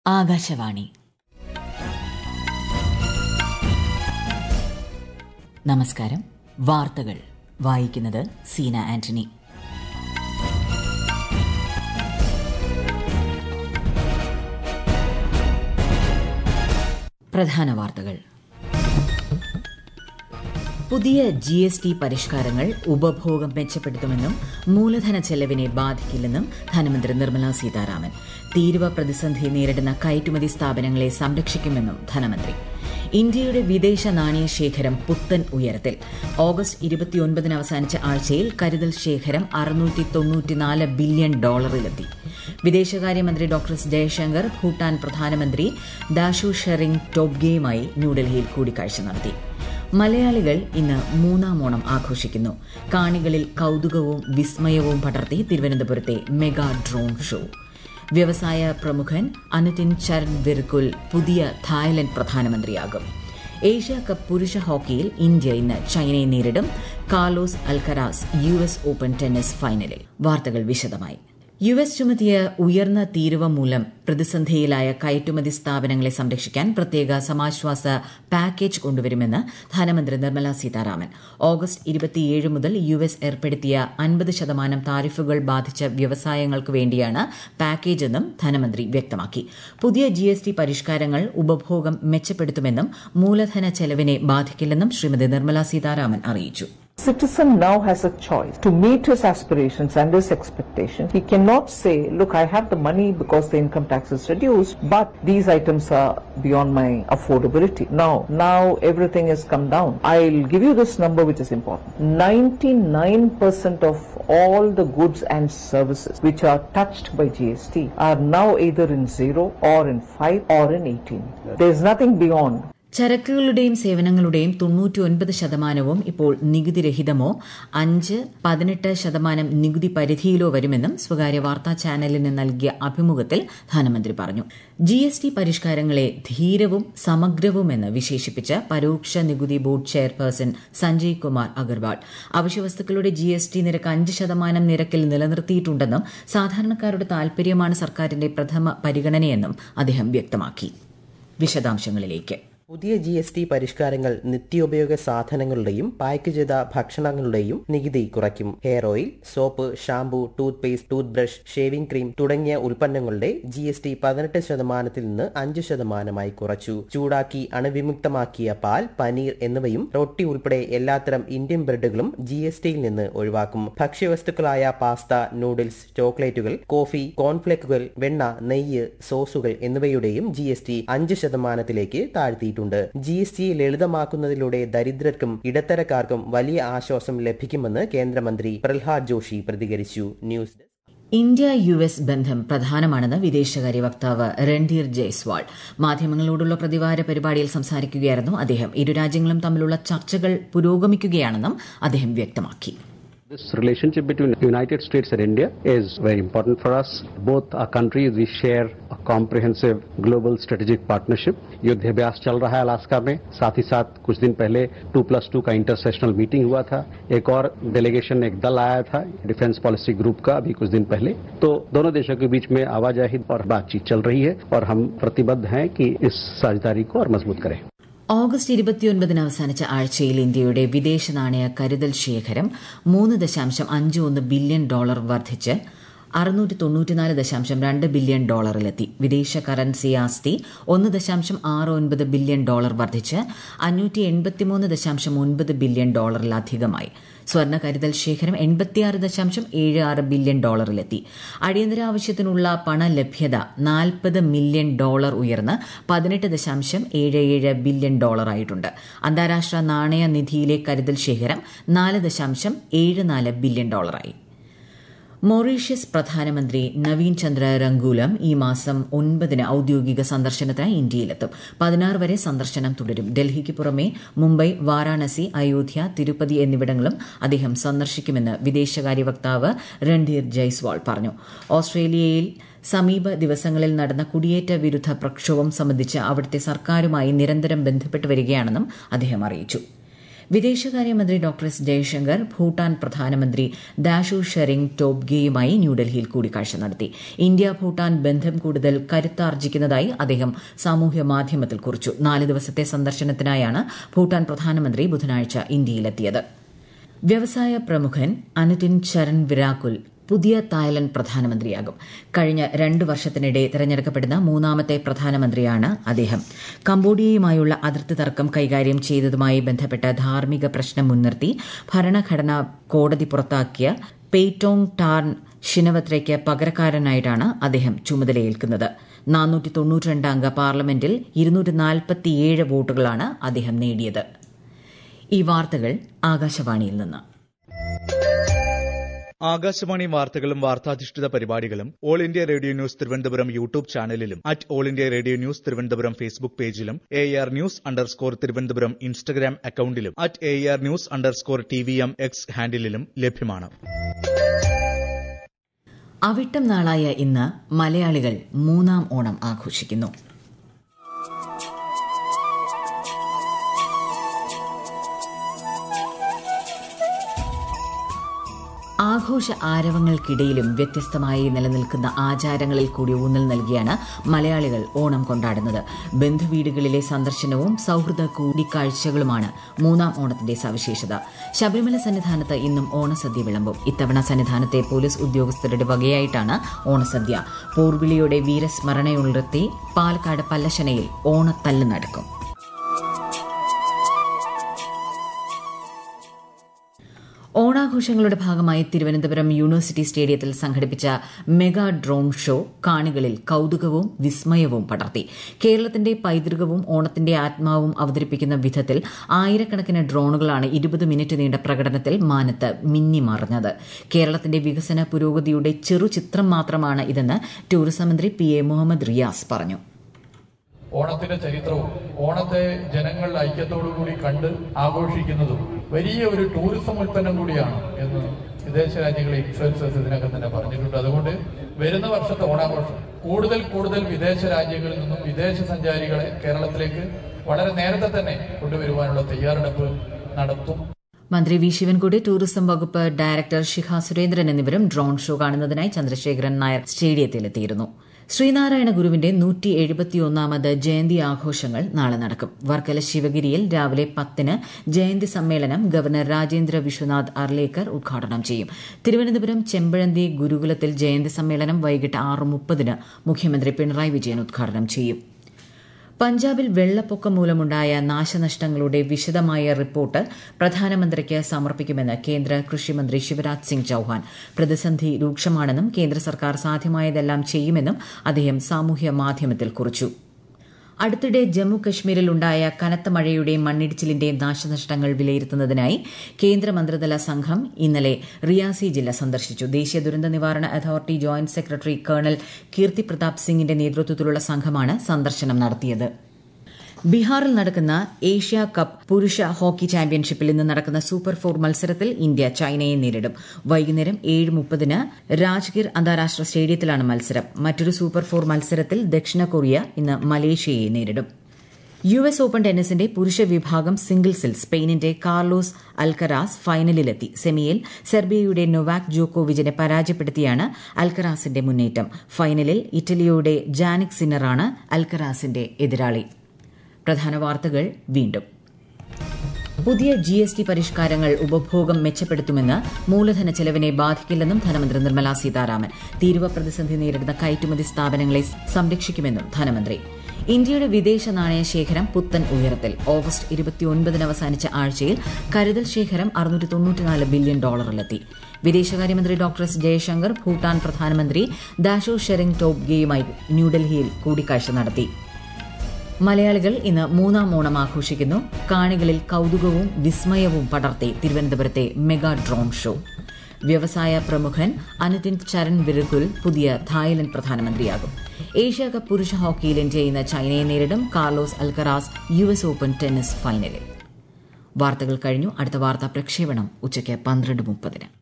ആകാശവാണി. നമസ്കാരം. വാർത്തകൾ വായിക്കുന്നത് സീന ആന്റണി. പ്രധാന വാർത്തകൾ. പുതിയ GST പരിഷ്കാരങ്ങൾ ഉപഭോഗം മെച്ചപ്പെടുത്തുമെന്നും മൂലധന ചെലവിനെ ബാധിക്കില്ലെന്നും ധനമന്ത്രി നിർമ്മല സീതാരാമൻ. തീരുവ പ്രതിസന്ധി നേരിടുന്ന കയറ്റുമതി സ്ഥാപനങ്ങളെ സംരക്ഷിക്കുമെന്നും ധനമന്ത്രി. ഇന്ത്യയുടെ വിദേശ നാണയ ശേഖരം പുത്തൻ ഉയരത്തിൽ. ഓഗസ്റ്റ് 29 അവസാനിച്ച ആഴ്ചയിൽ കരുതൽ ശേഖരം $694 ബില്യൺ വിദേശകാര്യമന്ത്രി ഡോക്ടർ എസ് ജയശങ്കർ ഭൂട്ടാൻ പ്രധാനമന്ത്രി ദാഷു ഷെറിംഗ് ടോബ്ഗെയുമായി ന്യൂഡൽഹിയിൽ കൂടിക്കാഴ്ച നടത്തി. മലയാളികൾ ഇന്ന് മൂന്നാം ഓണം ആഘോഷിക്കുന്നു. കാണികളിൽ കൌതുകവും വിസ്മയവും പടർത്തി തിരുവനന്തപുരത്തെ മെഗാ ഡ്രോൺ ഷോ. വ്യവസായ പ്രമുഖൻ അനുതിൻ ചരൺവിർകുൽ പുതിയ തായ്ലൻഡ് പ്രധാനമന്ത്രിയാകും. ഏഷ്യ കപ്പ് പുരുഷ ഹോക്കിയിൽ ഇന്ത്യ ഇന്ന് ചൈനയെ നേരിടും. Carlos Alcaraz US Open tennis ഫൈനലിൽ. വാർത്തകൾ വിശദമായി. US ചുമത്തിയ ഉയർന്ന തീരുവ മൂലം പ്രതിസന്ധിയിലായ കയറ്റുമതി സ്ഥാപനങ്ങളെ സംരക്ഷിക്കാൻ പ്രത്യേക സമാശ്വാസ പാക്കേജ് കൊണ്ടുവരുമെന്ന് ധനമന്ത്രി നിർമ്മല സീതാരാമൻ. ഓഗസ്റ്റ് 27 മുതൽ US ഏർപ്പെടുത്തിയ 50% താരിഫുകൾ ബാധിച്ച വ്യവസായങ്ങൾക്ക് വേണ്ടിയാണ് പാക്കേജെന്നും ധനമന്ത്രി വ്യക്തമാക്കി. പുതിയ GST പരിഷ്കാരങ്ങൾ ഉപഭോഗം മെച്ചപ്പെടുത്തുമെന്നും മൂലധന ചെലവിനെ ബാധിക്കില്ലെന്നും ശ്രീമതി നിർമ്മല സീതാരാമൻ അറിയിച്ചു. Citizen now has a choice to meet his aspirations and his expectations. He cannot say, look, I have the money because the income tax is reduced, but these items are beyond my affordability. Now everything has come down. I'll give you this number which is important. 99% of all the goods and services which are touched by GST are now either in 0 or in 5 or in 18. There's nothing beyond. ചരക്കുകളുടെയും സേവനങ്ങളുടെയും 99% ഇപ്പോൾ നികുതിരഹിതമോ 5-18% നികുതി പരിധിയിലോ വരുമെന്നും സ്വകാര്യ വാർത്താ ചാനലിന് നൽകിയ അഭിമുഖത്തിൽ ധനമന്ത്രി പറഞ്ഞു. GST പരിഷ്കാരങ്ങളെ ധീരവും സമഗ്രവുമെന്ന് വിശേഷിപ്പിച്ച പരോക്ഷ നികുതി ബോർഡ് ചെയർപേഴ്സൺ സഞ്ജയ് കുമാർ അഗർവാൾ അവശ്യവസ്തുക്കളുടെ GST നിരക്ക് 5% നിരക്കിൽ നിലനിർത്തിയിട്ടുണ്ടെന്നും സാധാരണക്കാരുടെ താൽപര്യമാണ് സർക്കാരിന്റെ പ്രഥമ പരിഗണനയെന്നും അദ്ദേഹം വ്യക്തമാക്കി. വിശദാംശങ്ങളിലേക്ക്. പുതിയ GST പരിഷ്കാരങ്ങൾ നിത്യോപയോഗ സാധനങ്ങളുടെയും പാക്ക് ചെയ്ത ഭക്ഷണങ്ങളുടെയും നികുതി കുറയ്ക്കും. Hair oil, soap, shampoo, toothpaste, toothbrush, shaving cream തുടങ്ങിയ ഉൽപ്പന്നങ്ങളുടെ GST 18% നിന്ന് 5% കുറച്ചു. ചൂടാക്കി അണുവിമുക്തമാക്കിയ പാൽ, പനീർ എന്നിവയും റൊട്ടി ഉൾപ്പെടെ എല്ലാത്തരം ഇന്ത്യൻ ബ്രെഡുകളും GSTയിൽ നിന്ന് ഒഴിവാക്കും. ഭക്ഷ്യവസ്തുക്കളായ പാസ്ത, നൂഡിൽസ്, ചോക്ലേറ്റുകൾ, കോഫി, കോൺഫ്ലേക്കുകൾ, വെണ്ണ, നെയ്യ്, സോസുകൾ എന്നിവയുടെയും GST 5% താഴ്ത്തിയിട്ടുണ്ട്. GST ലളിതമാക്കുന്നതിലൂടെ ദരിദ്രർക്കും ഇടത്തരക്കാർക്കും വലിയ ആശ്വാസം ലഭിക്കുമെന്ന് കേന്ദ്രമന്ത്രി പ്രഹ്ലാദ് ജോഷി പ്രതികരിച്ചു. News desk. ഇന്ത്യ US ബന്ധം പ്രധാനമാണെന്ന് വിദേശകാര്യ വക്താവ് രൺധീർ ജയ്സ്വാൾ മാധ്യമങ്ങളോടുള്ള പ്രതിവാര പരിപാടിയിൽ സംസാരിക്കുകയായിരുന്നു അദ്ദേഹം. ഇരു രാജ്യങ്ങളും തമ്മിലുള്ള ചർച്ചകൾ പുരോഗമിക്കുകയാണെന്നും അദ്ദേഹം വ്യക്തമാക്കി. This relationship between United States and India is very important for us. Both our countries, we share a comprehensive global strategic partnership. युद्ध अभ्यास चल रहा है अलास्का में. साथ ही साथ कुछ दिन पहले 2+2 का इंटरसेशनल मीटिंग हुआ था. एक और डेलीगेशन, एक दल आया था डिफेंस पॉलिसी ग्रुप का अभी कुछ दिन पहले. तो दोनों देशों के बीच में आवाजाही और बातचीत चल रही है और हम प्रतिबद्ध हैं कि इस साझेदारी को और मजबूत करें. ഓഗസ്റ്റ് 29 അവസാനിച്ച ആഴ്ചയിൽ ഇന്ത്യയുടെ വിദേശ നാണയ കരുതൽ ശേഖരം $3.51 ബില്യൺ വർദ്ധിച്ച് $694.2 ബില്യൺ വിദേശ കറൻസി ആസ്തി $1.69 ബില്യൺ വർദ്ധിച്ച് $583.9 ബില്യൺ സ്വർണ്ണ കരുതൽ ശേഖരം $86.76 ബില്യൺ അടിയന്തര ആവശ്യത്തിനുള്ള പണലഭ്യത $40 മില്യൺ ഉയർന്ന് $18.77 ബില്യൺ ആയിട്ടുണ്ട്. അന്താരാഷ്ട്ര നാണയ നിധിയിലെ കരുതൽ ശേഖരം $4.74 ബില്യൺ ആയി. മൊറീഷ്യസ് പ്രധാനമന്ത്രി നവീൻ ചന്ദ്ര രംഗൂലം ഈ മാസം 9 ഔദ്യോഗിക സന്ദർശനത്തിനായി ഇന്ത്യയിലെത്തും. 16 വരെ സന്ദർശനം തുടരും. ഡൽഹിക്ക് പുറമെ മുംബൈ, വാരാണസി, അയോധ്യ, തിരുപ്പതി എന്നിവിടങ്ങളും അദ്ദേഹം സന്ദർശിക്കുമെന്ന് വിദേശകാര്യ വക്താവ് രൺധീർ ജയ്സ്വാൾ പറഞ്ഞു. ഓസ്ട്രേലിയയിൽ സമീപ ദിവസങ്ങളിൽ നടന്ന കുടിയേറ്റ വിരുദ്ധ പ്രക്ഷോഭം സംബന്ധിച്ച് അവിടുത്തെ സർക്കാരുമായി നിരന്തരം ബന്ധപ്പെട്ട് വരികയാണെന്നും അദ്ദേഹം അറിയിച്ചു. വിദേശകാര്യമന്ത്രി ഡോക്ടർ എസ് ജയശങ്കർ ഭൂട്ടാൻ പ്രധാനമന്ത്രി ദാഷു ഷെറിംഗ് ടോബ്ഗെയുമായി ന്യൂഡൽഹിയിൽ കൂടിക്കാഴ്ച നടത്തി. ഇന്ത്യ ഭൂട്ടാൻ ബന്ധം കൂടുതൽ കരുത്താർജിക്കുന്നതായി അദ്ദേഹം സാമൂഹ്യ മാധ്യമത്തിൽ കുറിച്ചു. 4 ദിവസത്തെ സന്ദർശനത്തിനായാണ് ഭൂട്ടാൻ പ്രധാനമന്ത്രി ബുധനാഴ്ച ഇന്ത്യയിലെത്തിയത്. വ്യവസായ പ്രമുഖൻ അനുതിൻ ചരൺ വിരാകുൽ പുതിയ തായ്ലൻഡ് പ്രധാനമന്ത്രിയാകും. കഴിഞ്ഞ 2 വർഷത്തിനിടെ തെരഞ്ഞെടുക്കപ്പെടുന്ന 3ാമത്തെ പ്രധാനമന്ത്രിയാണ് അദ്ദേഹം. കംബോഡിയയുമായുള്ള അതിർത്തി തർക്കം കൈകാര്യം ചെയ്തതുമായി ബന്ധപ്പെട്ട ധാർമ്മിക പ്രശ്നം മുൻനിർത്തി ഭരണഘടനാ കോടതി പുറത്താക്കിയ പെയ്റ്റോങ് ടാൻ ഷിനവത്രയ്ക്ക് പകരക്കാരനായിട്ടാണ് അദ്ദേഹം ചുമതലയേൽക്കുന്നത്. 492 അംഗ പാർലമെന്റിൽ 247 വോട്ടുകളാണ് അദ്ദേഹം നേടിയത്. ഈ വാർത്തകൾ ആകാശവാണിയിൽ നിന്ന്. ആകാശവാണി വാർത്തകളും വാർത്താധിഷ്ഠിത പരിപാടികളും All India Radio News Thiruvananthapuram YouTube ചാനലിലും All India Radio News Thiruvananthapuram Facebook പേജിലും AR News_ തിരുവനന്തപുരം ഇൻസ്റ്റഗ്രാം അക്കൌണ്ടിലും AR News_TVM X ഹാൻഡിലും ലഭ്യമാണ്. അവിട്ടം നാളായ ഇന്ന് മലയാളികൾ 3ാം ഓണം ആഘോഷിക്കുന്നു. ആഘോഷ ആരവങ്ങൾക്കിടയിലും വ്യത്യസ്തമായി നിലനിൽക്കുന്ന ആചാരങ്ങളിൽ കൂടി ഊന്നൽ നൽകിയാണ് മലയാളികൾ ഓണം കൊണ്ടാടുന്നത്. ബന്ധുവീടുകളിലെ സന്ദർശനവും സൌഹൃദ കൂടിക്കാഴ്ചകളുമാണ് 3ാം ഓണത്തിന്റെ സവിശേഷത. ശബരിമല സന്നിധാനത്ത് ഇന്നും ഓണസദ്യ വിളമ്പും. ഇത്തവണ സന്നിധാനത്തെ പോലീസ് ഉദ്യോഗസ്ഥരുടെ വകയായിട്ടാണ് ഓണസദ്യ. പോർവിളിയോടെ വീരസ്മരണയുണർത്തി പാലക്കാട് പല്ലശനയിൽ ഓണത്തല്ല് നടക്കും. ഓണാഘോഷങ്ങളുടെ ഭാഗമായി തിരുവനന്തപുരം യൂണിവേഴ്സിറ്റി സ്റ്റേഡിയത്തിൽ സംഘടിപ്പിച്ച മെഗാ ഡ്രോൺ ഷോ കാണികളിൽ കൌതുകവും വിസ്മയവും പടർത്തി. കേരളത്തിന്റെ പൈതൃകവും ഓണത്തിന്റെ ആത്മാവും അവതരിപ്പിക്കുന്ന വിധത്തിൽ ആയിരക്കണക്കിന് ഡ്രോണുകളാണ് 20 മിനിറ്റ് നീണ്ട പ്രകടനത്തിൽ മാനത്ത് മിന്നിമറഞ്ഞത്. കേരളത്തിന്റെ വികസന പുരോഗതിയുടെ ചെറുചിത്രം മാത്രമാണ് ഇതെന്ന് ടൂറിസം മന്ത്രി PA മുഹമ്മദ് റിയാസ് പറഞ്ഞു. ഓണത്തിന്റെ ചരിത്രവും ഓണത്തെ ജനങ്ങൾ ഐക്യത്തോടുകൂടി കണ്ട് ആഘോഷിക്കുന്നതും വലിയ ഒരു ടൂറിസം ഉൽപ്പന്നം കൂടിയാണ് എന്ന് വിദേശ രാജ്യങ്ങളെ ഇൻഫ്ലുവൻസേഴ്സ് ഇതിനകം തന്നെ പറഞ്ഞിട്ടുണ്ട്. അതുകൊണ്ട് വരുന്ന വർഷത്തെ ഓണാഘോഷം കൂടുതൽ വിദേശ രാജ്യങ്ങളിൽ നിന്നും വിദേശ സഞ്ചാരികളെ കേരളത്തിലേക്ക് വളരെ നേരത്തെ തന്നെ കൊണ്ടുവരുവാനുള്ള തയ്യാറെടുപ്പ് നടത്തും. മന്ത്രി വി ശിവൻകുട്ടി, ടൂറിസം വകുപ്പ് ഡയറക്ടർ ശിഖ സുരേന്ദ്രൻ എന്നിവരും ഡ്രോൺ ഷോ കാണുന്നതിനായി ചന്ദ്രശേഖരൻ നായർ സ്റ്റേഡിയത്തിലെത്തിയിരുന്നു. ശ്രീനാരായണ ഗുരുവിന്റെ 171ാമത് ജയന്തി ആഘോഷങ്ങൾ നാളെ നടക്കും. വർക്കല ശിവഗിരിയിൽ രാവിലെ 10-ന് ജയന്തി സമ്മേളനം ഗവർണർ രാജേന്ദ്ര വിശ്വനാഥ് അർലേക്കർ ഉദ്ഘാടനം ചെയ്യും. തിരുവനന്തപുരം ചെമ്പഴന്തി ഗുരുകുലത്തിൽ ജയന്തി സമ്മേളനം വൈകിട്ട് 6:30-ന് മുഖ്യമന്ത്രി പിണറായി വിജയൻ ഉദ്ഘാടനം ചെയ്യും. പഞ്ചാബിൽ വെള്ളപ്പൊക്കം മൂലമുണ്ടായ നാശനഷ്ടങ്ങളുടെ വിശദമായ റിപ്പോർട്ട് പ്രധാനമന്ത്രിക്ക് സമർപ്പിക്കുമെന്ന് കേന്ദ്ര കൃഷിമന്ത്രി ശിവരാജ് സിംഗ് ചൌഹാൻ. പ്രതിസന്ധി രൂക്ഷമാണെന്നും കേന്ദ്ര സർക്കാർ സാധ്യമായതെല്ലാം ചെയ്യുമെന്നും അദ്ദേഹം സാമൂഹ്യ മാധ്യമത്തിൽ കുറിച്ചു. അടുത്തിടെ ജമ്മു കശ്മീരിൽ ഉണ്ടായ കനത്ത മഴയുടെയും മണ്ണിടിച്ചിലിന്റെയും നാശനഷ്ടങ്ങൾ വിലയിരുത്തുന്നതിനായി കേന്ദ്രമന്ത്രിതല സംഘം ഇന്നലെ റിയാസി ജില്ല സന്ദർശിച്ചു. ദേശീയ ദുരന്ത നിവാരണ authority joint secretary colonel Keerthi Prathap സിംഗിന്റെ നേതൃത്വത്തിലുള്ള സംഘമാണ് സന്ദർശനം നടത്തിയത്. ബീഹാറിൽ നടക്കുന്ന ഏഷ്യ കപ്പ് പുരുഷ ഹോക്കി ചാമ്പ്യൻഷിപ്പിൽ ഇന്ന് നടക്കുന്ന സൂപ്പർ 4 മത്സരത്തിൽ ഇന്ത്യ ചൈനയെ നേരിടും. വൈകുന്നേരം 7:30-ന് രാജ്ഗീർ അന്താരാഷ്ട്ര സ്റ്റേഡിയത്തിലാണ് മത്സരം. മറ്റൊരു സൂപ്പർ 4 മത്സരത്തിൽ ദക്ഷിണ കൊറിയ ഇന്ന് മലേഷ്യയെ നേരിടും. US ഓപ്പൺ ടെന്നീസിന്റെ പുരുഷ വിഭാഗം സിംഗിൾസിൽ സ്പെയിനിന്റെ കാർലോസ് അൽക്കരാസ് ഫൈനലിലെത്തി. സെമിയിൽ സെർബിയയുടെ നൊവാക് ജോക്കോവിച്ചിനെ പരാജയപ്പെടുത്തിയാണ് അൽക്കരാസിന്റെ മുന്നേറ്റം. ഫൈനലിൽ ഇറ്റലിയുടെ ജാനിക് സിന്നറാണ് അൽക്കരാസിന്റെ എതിരാളി. പ്രധാന വാർത്തകൾ വീണ്ടും. പുതിയ GST പരിഷ്കാരങ്ങൾ ഉപഭോഗം മെച്ചപ്പെടുത്തുമെന്ന് മൂലധന ചെലവിനെ ബാധിക്കില്ലെന്നും ധനമന്ത്രി നിർമ്മല സീതാരാമൻ. തീരുവ പ്രതിസന്ധി നേരിടുന്ന കയറ്റുമതി സ്ഥാപനങ്ങളെ സംരക്ഷിക്കുമെന്നും ധനമന്ത്രി. ഇന്ത്യയുടെ വിദേശ നാണയ ശേഖരം പുത്തൻ ഉയരത്തിൽ. ഓഗസ്റ്റ് 29-ന് അവസാനിച്ച ആഴ്ചയിൽ കരുതൽ ശേഖരം $694 ബില്യൺ ഡോളറിലെത്തി. വിദേശകാര്യമന്ത്രി ഡോക്ടർ എസ് ജയശങ്കർ ഭൂട്ടാൻ പ്രധാനമന്ത്രി ദാഷു ഷെറിംഗ് ടോബ്ഗെയുമായി ന്യൂഡൽഹിയിൽ കൂടിക്കാഴ്ച നടത്തി. മലയാളികൾ ഇന്ന് 3ാം ഓണം ആഘോഷിക്കുന്നു. കാണികളിൽ കൌതുകവും വിസ്മയവും പടർത്തി തിരുവനന്തപുരത്തെ മെഗാ ഡ്രോൺ ഷോ. വ്യവസായ പ്രമുഖൻ അനുതിൻ ചരൺ വിരുകുൽ പുതിയ തായ്ലൻഡ് പ്രധാനമന്ത്രിയാകും. ഏഷ്യ കപ്പ് പുരുഷ ഹോക്കിയിൽ ഇന്ത്യ ഇന്ന് ചൈനയെ നേരിടും. Carlos Alcaraz US Open tennis ഫൈനലിൽ. വാർത്തകൾ കഴിഞ്ഞു. അടുത്ത വാർത്താ പ്രക്ഷേപണം ഉച്ചയ്ക്ക് 12:30-ന്.